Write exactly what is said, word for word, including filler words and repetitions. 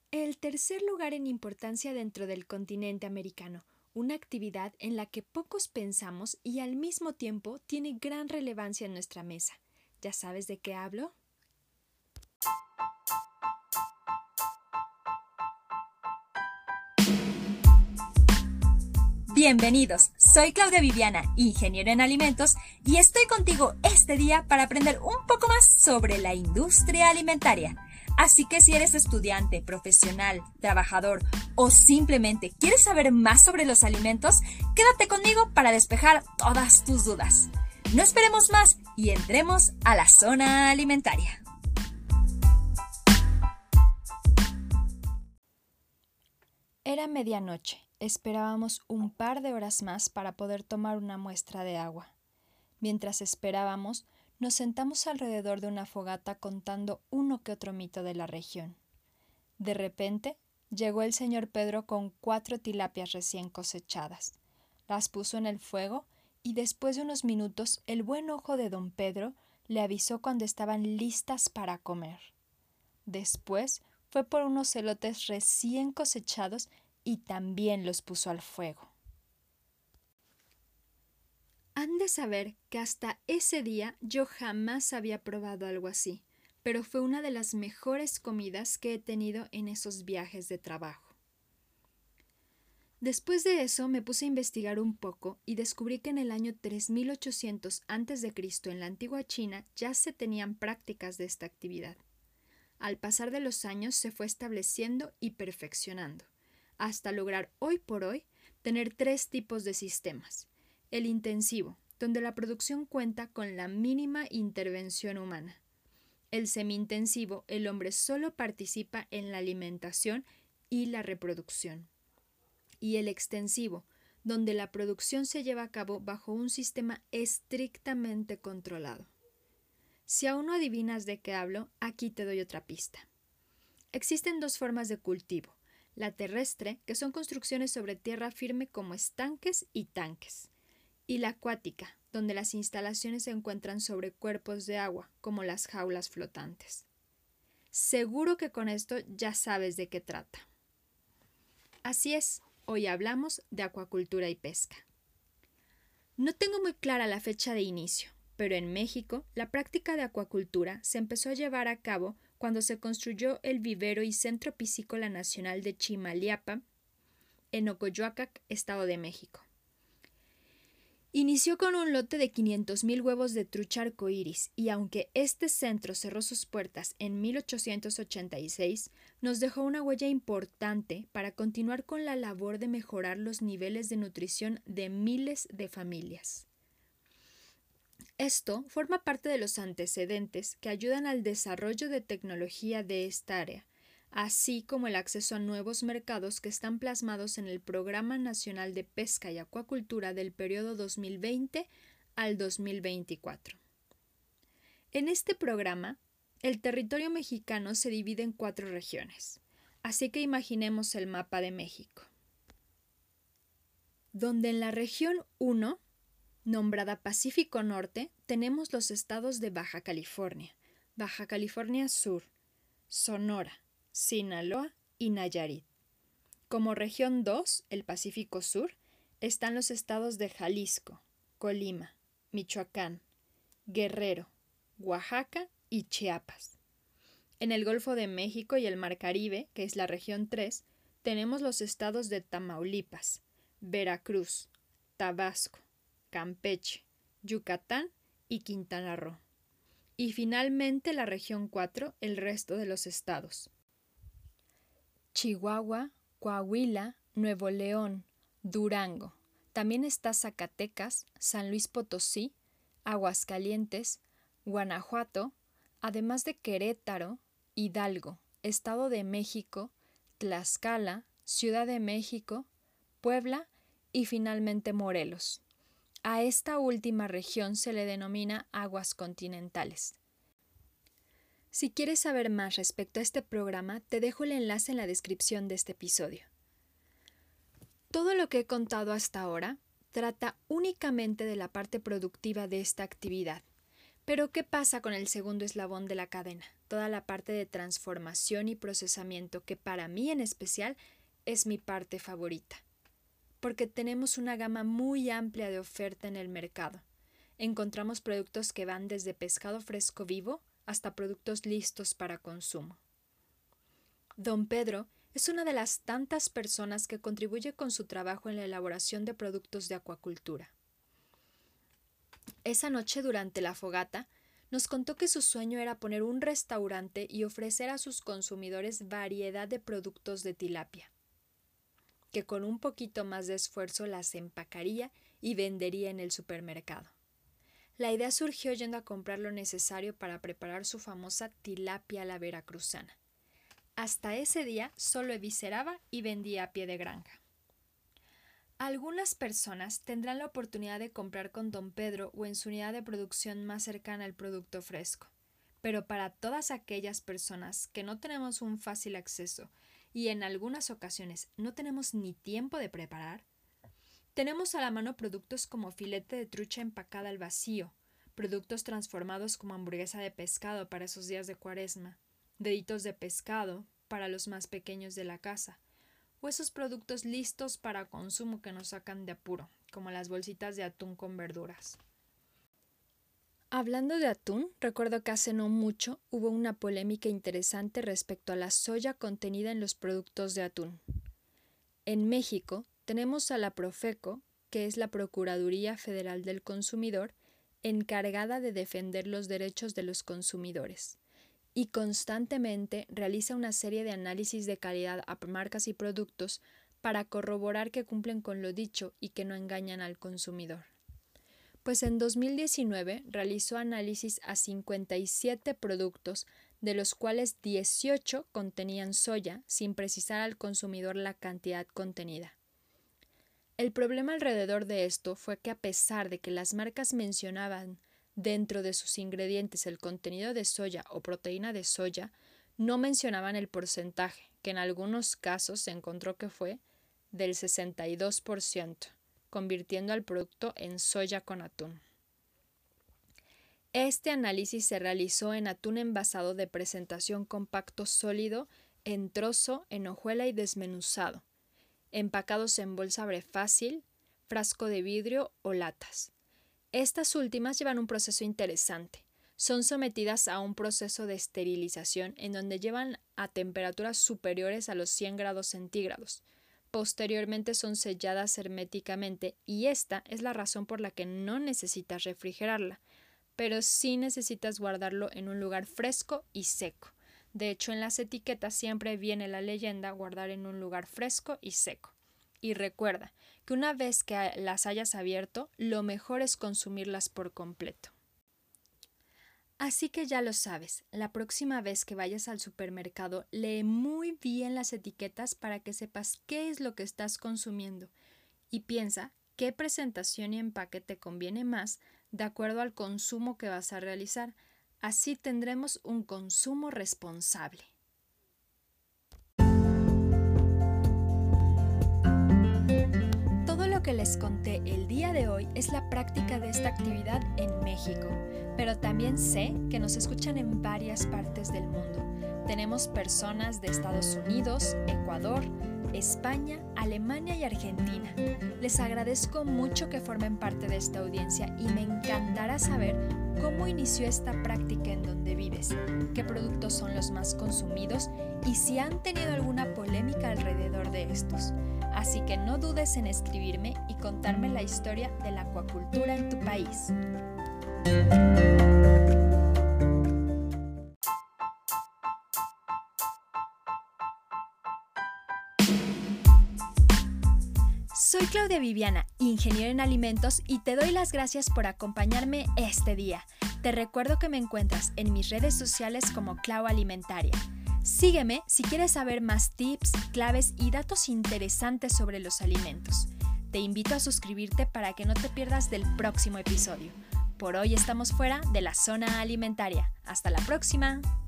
El tercer lugar en importancia dentro del continente americano, una actividad en la que pocos pensamos y al mismo tiempo tiene gran relevancia en nuestra mesa. ¿Ya sabes de qué hablo? Bienvenidos, soy Claudia Viviana, ingeniera en alimentos, y estoy contigo este día para aprender un poco más sobre la industria alimentaria. Así que si eres estudiante, profesional, trabajador o simplemente quieres saber más sobre los alimentos, quédate conmigo para despejar todas tus dudas. No esperemos más y entremos a la zona alimentaria. Era medianoche. Esperábamos un par de horas más para poder tomar una muestra de agua. Mientras esperábamos, nos sentamos alrededor de una fogata contando uno que otro mito de la región. De repente, llegó el señor Pedro con cuatro tilapias recién cosechadas. Las puso en el fuego y después de unos minutos el buen ojo de don Pedro le avisó cuando estaban listas para comer. Después fue por unos elotes recién cosechados y también los puso al fuego. Han de saber que hasta ese día yo jamás había probado algo así, pero fue una de las mejores comidas que he tenido en esos viajes de trabajo. Después de eso me puse a investigar un poco y descubrí que en el año tres mil ochocientos antes de Cristo en la antigua China ya se tenían prácticas de esta actividad. Al pasar de los años se fue estableciendo y perfeccionando, hasta lograr hoy por hoy tener tres tipos de sistemas. El intensivo, donde la producción cuenta con la mínima intervención humana. El semi-intensivo, el hombre solo participa en la alimentación y la reproducción. Y el extensivo, donde la producción se lleva a cabo bajo un sistema estrictamente controlado. Si aún no adivinas de qué hablo, aquí te doy otra pista. Existen dos formas de cultivo. La terrestre, que son construcciones sobre tierra firme como estanques y tanques, y la acuática, donde las instalaciones se encuentran sobre cuerpos de agua, como las jaulas flotantes. Seguro que con esto ya sabes de qué trata. Así es, hoy hablamos de acuacultura y pesca. No tengo muy clara la fecha de inicio, pero en México la práctica de acuacultura se empezó a llevar a cabo cuando se construyó el vivero y centro piscícola nacional de Chimaliapa, en Ocoyoacac, Estado de México. Inició con un lote de quinientos mil huevos de trucha arcoíris y aunque este centro cerró sus puertas en mil ochocientos ochenta y seis, nos dejó una huella importante para continuar con la labor de mejorar los niveles de nutrición de miles de familias. Esto forma parte de los antecedentes que ayudan al desarrollo de tecnología de esta área, así como el acceso a nuevos mercados que están plasmados en el Programa Nacional de Pesca y Acuacultura del periodo dos mil veinte al dos mil veinticuatro. En este programa, el territorio mexicano se divide en cuatro regiones, así que imaginemos el mapa de México, donde en la región uno, nombrada Pacífico Norte, tenemos los estados de Baja California, Baja California Sur, Sonora, Sinaloa y Nayarit. Como región dos, el Pacífico Sur, están los estados de Jalisco, Colima, Michoacán, Guerrero, Oaxaca y Chiapas. En el Golfo de México y el Mar Caribe, que es la región tres, tenemos los estados de Tamaulipas, Veracruz, Tabasco, Campeche, Yucatán y Quintana Roo. Y finalmente la región cuatro, el resto de los estados. Chihuahua, Coahuila, Nuevo León, Durango. También está Zacatecas, San Luis Potosí, Aguascalientes, Guanajuato, además de Querétaro, Hidalgo, Estado de México, Tlaxcala, Ciudad de México, Puebla y finalmente Morelos. A esta última región se le denomina aguas continentales. Si quieres saber más respecto a este programa, te dejo el enlace en la descripción de este episodio. Todo lo que he contado hasta ahora trata únicamente de la parte productiva de esta actividad, Pero ¿qué pasa con el segundo eslabón de la cadena? Toda la parte de transformación y procesamiento, que para mí en especial es mi parte favorita. Porque tenemos una gama muy amplia de oferta en el mercado. Encontramos productos que van desde pescado fresco vivo hasta productos listos para consumo. Don Pedro es una de las tantas personas que contribuye con su trabajo en la elaboración de productos de acuacultura. Esa noche, durante la fogata, nos contó que su sueño era poner un restaurante y ofrecer a sus consumidores variedad de productos de tilapia, que con un poquito más de esfuerzo las empacaría y vendería en el supermercado. La idea surgió yendo a comprar lo necesario para preparar su famosa tilapia a la veracruzana. Hasta ese día solo evisceraba y vendía a pie de granja. Algunas personas tendrán la oportunidad de comprar con Don Pedro o en su unidad de producción más cercana al producto fresco, pero para todas aquellas personas que no tenemos un fácil acceso y en algunas ocasiones no tenemos ni tiempo de preparar, tenemos a la mano productos como filete de trucha empacada al vacío, productos transformados como hamburguesa de pescado para esos días de cuaresma, deditos de pescado para los más pequeños de la casa, o esos productos listos para consumo que nos sacan de apuro, como las bolsitas de atún con verduras. Hablando de atún, recuerdo que hace no mucho hubo una polémica interesante respecto a la soya contenida en los productos de atún. En México tenemos a la Profeco, que es la Procuraduría Federal del Consumidor, encargada de defender los derechos de los consumidores, y constantemente realiza una serie de análisis de calidad a marcas y productos para corroborar que cumplen con lo dicho y que no engañan al consumidor. Pues en dos mil diecinueve realizó análisis a cincuenta y siete productos, de los cuales dieciocho contenían soya, sin precisar al consumidor la cantidad contenida. El problema alrededor de esto fue que a pesar de que las marcas mencionaban dentro de sus ingredientes el contenido de soya o proteína de soya, no mencionaban el porcentaje, que en algunos casos se encontró que fue del sesenta y dos por ciento, convirtiendo al producto en soya con atún. Este análisis se realizó en atún envasado de presentación compacto sólido, en trozo, en hojuela y desmenuzado, empacados en bolsa abre fácil, frasco de vidrio o latas. Estas últimas llevan un proceso interesante. Son sometidas a un proceso de esterilización en donde llevan a temperaturas superiores a los cien grados centígrados. Posteriormente son selladas herméticamente y esta es la razón por la que no necesitas refrigerarla, pero sí necesitas guardarlo en un lugar fresco y seco. De hecho, en las etiquetas siempre viene la leyenda guardar en un lugar fresco y seco. Y recuerda que una vez que las hayas abierto, lo mejor es consumirlas por completo. Así que ya lo sabes, la próxima vez que vayas al supermercado, lee muy bien las etiquetas para que sepas qué es lo que estás consumiendo y piensa qué presentación y empaque te conviene más de acuerdo al consumo que vas a realizar. Así tendremos un consumo responsable. Todo lo que les conté el día de hoy es la práctica de esta actividad en México, pero también sé que nos escuchan en varias partes del mundo. Tenemos personas de Estados Unidos, Ecuador, España, Alemania y Argentina. Les agradezco mucho que formen parte de esta audiencia y me encantará saber cómo inició esta práctica en donde vives, qué productos son los más consumidos y si han tenido alguna polémica alrededor de estos. Así que no dudes en escribirme y contarme la historia de la acuacultura en tu país. Soy Claudia Viviana, ingeniera en alimentos, y te doy las gracias por acompañarme este día. Te recuerdo que me encuentras en mis redes sociales como Clau Alimentaria. Sígueme si quieres saber más tips, claves y datos interesantes sobre los alimentos. Te invito a suscribirte para que no te pierdas del próximo episodio. Por hoy estamos fuera de la zona alimentaria. Hasta la próxima.